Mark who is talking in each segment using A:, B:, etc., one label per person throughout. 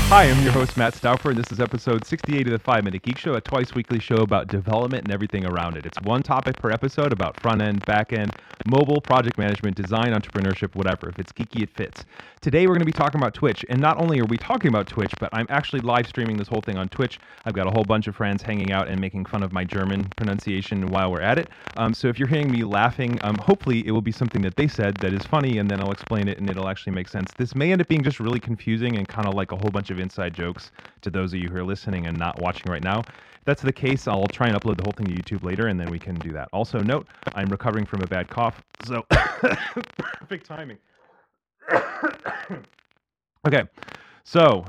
A: Hi, I'm your host, Matt Stauffer, and this is episode 68 of the 5 Minute Geek Show, a twice-weekly show about development and everything around it. It's one topic per episode about front-end, back-end, mobile, project management, design, entrepreneurship, whatever. If it's geeky, it fits. Today, we're going to be talking about Twitch, and not only are we talking about Twitch, but I'm actually live streaming this whole thing on Twitch. I've got a whole bunch of friends hanging out and making fun of my German pronunciation while we're at it. So if you're hearing me laughing, hopefully it will be something that they said that is funny, and then I'll explain it, and it'll actually make sense. This may end up being just really confusing and kind of like a whole bunch of inside jokes to those of you who are listening and not watching right now. If that's the case, I'll try and upload the whole thing to YouTube later, and then we can do that. Also, note, I'm recovering from a bad cough, so perfect timing. Okay, so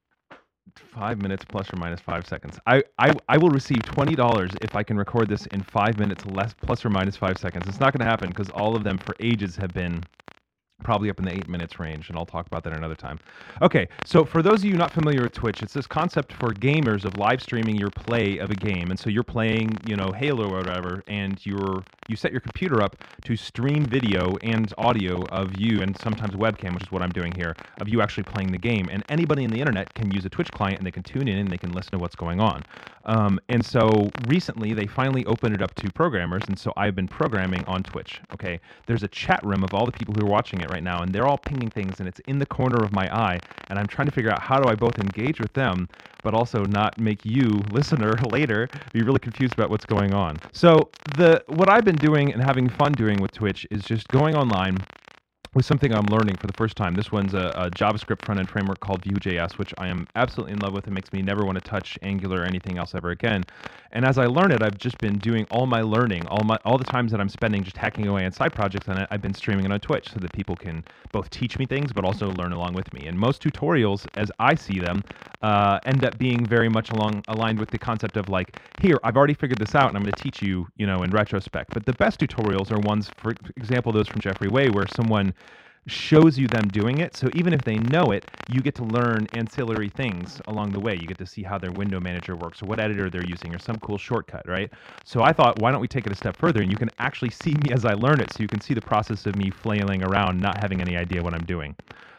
A: 5 minutes plus or minus 5 seconds. I will receive $20 if I can record this in 5 minutes less plus or minus 5 seconds. It's not going to happen because all of them for ages have been probably up in the 8 minutes range, and I'll talk about that another time. Okay, so for those of you not familiar with Twitch, it's this concept for gamers of live streaming your play of a game. And so you're playing, Halo or whatever, and you set your computer up to stream video and audio of you, and sometimes webcam, which is what I'm doing here, of you actually playing the game. And anybody in the internet can use a Twitch client, and they can tune in and they can listen to what's going on. And so recently they finally opened it up to programmers, and so I've been programming on Twitch. Okay, there's a chat room of all the people who are watching it right now, and they're all pinging things, and it's in the corner of my eye, and I'm trying to figure out how do I both engage with them but also not make you, listener, later be really confused about what's going on. So what I've been doing and having fun doing with Twitch is just going online with something I'm learning for the first time. This one's a JavaScript front-end framework called Vue.js, which I am absolutely in love with. It makes me never want to touch Angular or anything else ever again. And as I learn it, I've just been doing all my learning, all the times that I'm spending just hacking away on side projects on it, I've been streaming it on Twitch so that people can both teach me things but also learn along with me. And most tutorials, as I see them, end up being very much aligned with the concept of like, here, I've already figured this out and I'm going to teach you, in retrospect. But the best tutorials are ones, for example, those from Jeffrey Way, where someone shows you them doing it. So even if they know it, you get to learn ancillary things along the way. You get to see how their window manager works or what editor they're using or some cool shortcut, right? So I thought, why don't we take it a step further and you can actually see me as I learn it, so you can see the process of me flailing around, not having any idea what I'm doing.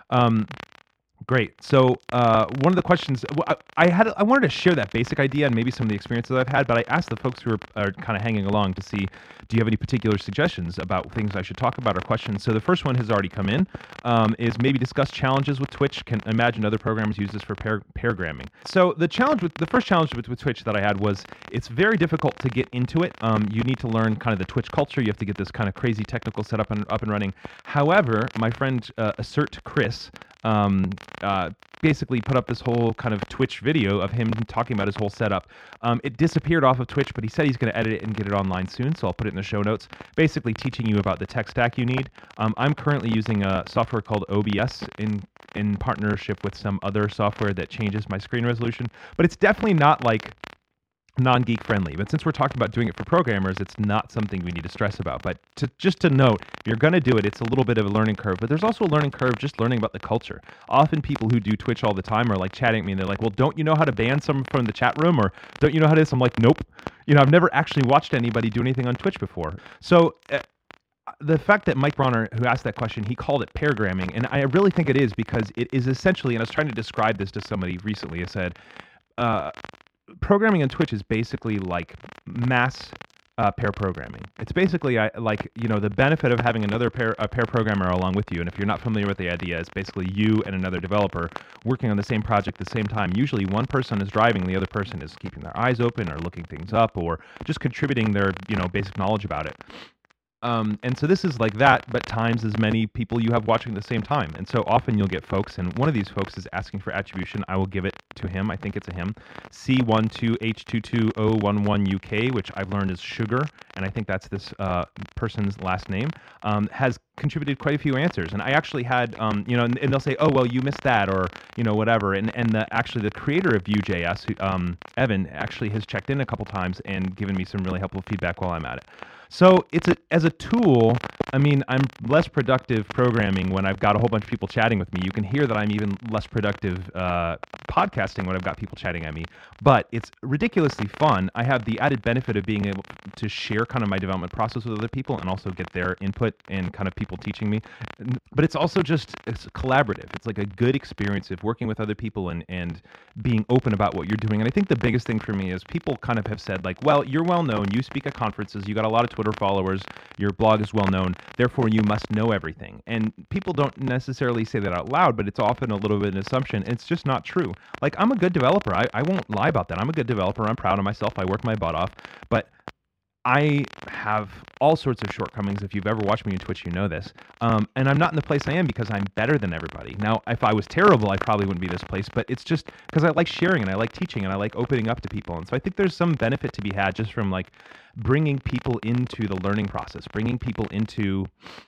A: Great. So one of the questions I wanted to share that basic idea and maybe some of the experiences I've had, but I asked the folks who are kind of hanging along to see, do you have any particular suggestions about things I should talk about or questions? So the first one has already come in, is maybe discuss challenges with Twitch. Can imagine other programmers use this for pairgramming. So the first challenge with Twitch that I had was it's very difficult to get into it. You need to learn kind of the Twitch culture. You have to get this kind of crazy technical setup up and running. However, my friend Assert Chris basically put up this whole kind of Twitch video of him talking about his whole setup. It disappeared off of Twitch, but he said he's going to edit it and get it online soon, so I'll put it in the show notes, basically teaching you about the tech stack you need. I'm currently using a software called OBS in partnership with some other software that changes my screen resolution, but it's definitely not like non-geek friendly. But since we're talking about doing it for programmers, it's not something we need to stress about. But just to note, if you're going to do it, it's a little bit of a learning curve, but there's also a learning curve just learning about the culture. Often people who do Twitch all the time are like chatting at me and they're like, well, don't you know how to ban someone from the chat room? Or don't you know how to do this? I'm like, nope. I've never actually watched anybody do anything on Twitch before. So the fact that Mike Bronner, who asked that question, he called it pairgramming, and I really think it is, because it is essentially, and I was trying to describe this to somebody recently, I said, programming on Twitch is basically like mass pair programming. It's basically the benefit of having another pair programmer along with you. And if you're not familiar with the idea, it's basically you and another developer working on the same project at the same time. Usually one person is driving, the other person is keeping their eyes open or looking things up or just contributing their basic knowledge about it. And so this is like that, but times as many people you have watching at the same time. And so often you'll get folks, and one of these folks is asking for attribution. I will give it to him. I think it's a him. C12H22011UK, which I've learned is sugar, and I think that's this person's last name, has contributed quite a few answers. And I actually had, and they'll say, oh, well, you missed that, or, whatever. And actually the creator of Vue.js, Evan, actually has checked in a couple times and given me some really helpful feedback while I'm at it. So as a tool, I mean, I'm less productive programming when I've got a whole bunch of people chatting with me. You can hear that I'm even less productive podcasting when I've got people chatting at me. But it's ridiculously fun. I have the added benefit of being able to share kind of my development process with other people and also get their input and kind of people teaching me. But it's also it's collaborative. It's like a good experience of working with other people and being open about what you're doing. And I think the biggest thing for me is people kind of have said like, well, you're well known, you speak at conferences, you got a lot of Twitter followers, your blog is well known, therefore you must know everything. And people don't necessarily say that out loud, but it's often a little bit of an assumption. It's just not true. Like, I'm a good developer. I won't lie about that. I'm a good developer. I'm proud of myself. I work my butt off. But I have all sorts of shortcomings. If you've ever watched me on Twitch, you know this. And I'm not in the place I am because I'm better than everybody. Now, if I was terrible, I probably wouldn't be this place, but it's just because I like sharing and I like teaching and I like opening up to people. And so I think there's some benefit to be had just from like bringing people into the learning process, bringing people into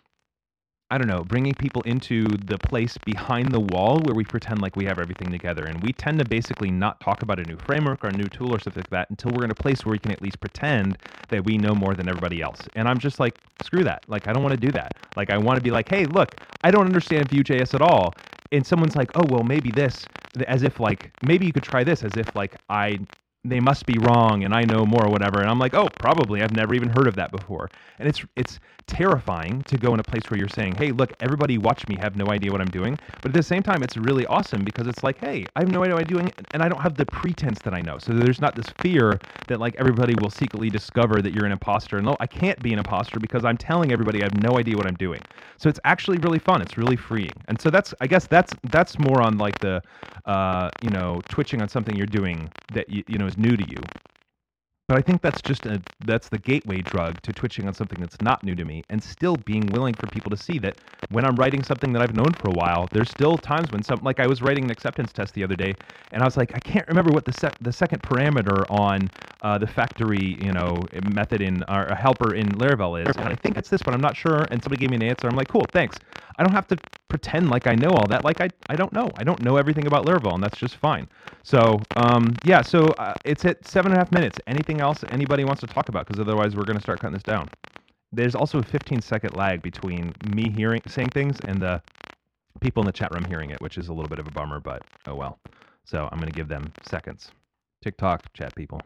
A: bringing people into the place behind the wall where we pretend like we have everything together. And we tend to basically not talk about a new framework or a new tool or something like that until we're in a place where we can at least pretend that we know more than everybody else. And I'm just like, screw that. Like, I don't want to do that. Like, I want to be like, hey, look, I don't understand Vue.js at all. And someone's like, oh, well, maybe this, as if like, maybe you could try this, as if like they must be wrong and I know more or whatever. And I'm like, oh, probably. I've never even heard of that before. And it's terrifying to go in a place where you're saying, hey, look, everybody watch me have no idea what I'm doing. But at the same time, it's really awesome because it's like, hey, I have no idea what I'm doing and I don't have the pretense that I know. So there's not this fear that like everybody will secretly discover that you're an imposter. And no, I can't be an imposter because I'm telling everybody I have no idea what I'm doing. So it's actually really fun. It's really freeing. And so I guess that's more on like the, twitching on something you're doing that you know is new to you. But I think that's the gateway drug to twitching on something that's not new to me and still being willing for people to see that when I'm writing something that I've known for a while, there's still times when like I was writing an acceptance test the other day and I was like, I can't remember what the second parameter on the factory, method in or a helper in Laravel is. And I think it's this, but I'm not sure. And somebody gave me an answer. I'm like, cool, thanks. I don't have to pretend like I know all that. Like I don't know. I don't know everything about Laravel, and that's just fine. So it's at 7.5 minutes. Anything else anybody wants to talk about? Because otherwise we're going to start cutting this down. There's also a 15-second lag between me saying things and the people in the chat room hearing it, which is a little bit of a bummer, but oh well. So I'm going to give them seconds. TikTok, chat people.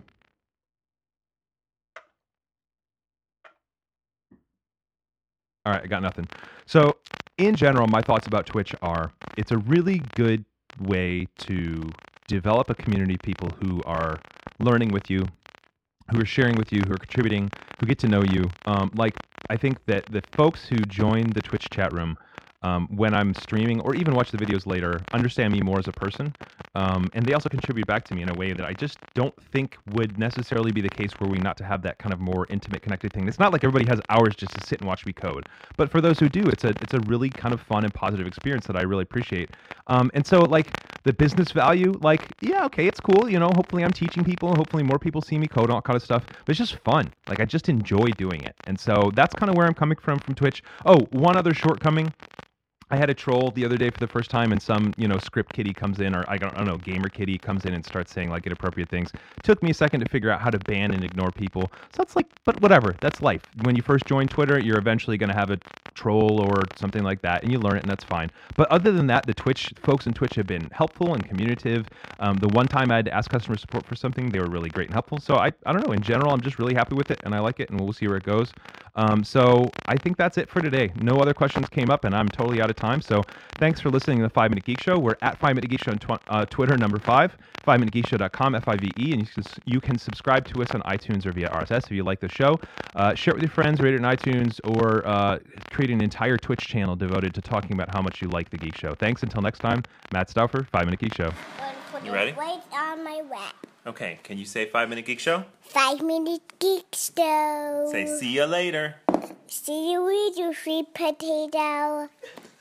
A: All right, I got nothing. So in general, my thoughts about Twitch are it's a really good way to develop a community of people who are learning with you, who are sharing with you, who are contributing, who get to know you. I think that the folks who join the Twitch chat room when I'm streaming or even watch the videos later understand me more as a person. And they also contribute back to me in a way that I just don't think would necessarily be the case were we not to have that kind of more intimate, connected thing. It's not like everybody has hours just to sit and watch me code. But for those who do, it's a really kind of fun and positive experience that I really appreciate. And so, like, the business value, like, yeah, okay, it's cool. Hopefully I'm teaching people and hopefully more people see me code and all kind of stuff. But it's just fun. Like, I just enjoy doing it. And so that's kind of where I'm coming from Twitch. Oh, one other shortcoming. I had a troll the other day for the first time, and some, script kiddie comes in, or I don't know, gamer kiddie comes in and starts saying like inappropriate things. It took me a second to figure out how to ban and ignore people. So it's like, but whatever, that's life. When you first join Twitter, you're eventually going to have a troll or something like that, and you learn it, and that's fine. But other than that, the Twitch folks in Twitch have been helpful and communicative. The one time I had to ask customer support for something, they were really great and helpful. So I don't know, in general, I'm just really happy with it, and I like it, and we'll see where it goes. So I think that's it for today. No other questions came up, and I'm totally out of time. So thanks for listening to the 5 Minute Geek Show. We're at 5 Minute Geek Show on Twitter, number 5, 5minutegeekshow.com, FIVE, and you can subscribe to us on iTunes or via RSS if you like the show. Share it with your friends, rate it on iTunes, or create an entire Twitch channel devoted to talking about how much you like the Geek Show. Thanks. Until next time, Matt Stauffer, 5 Minute Geek Show.
B: You ready?
C: Right on my lap.
B: Okay, can you say 5 Minute Geek Show?
C: 5 Minute Geek Show.
B: Say see ya later.
C: See you later, sweet potato.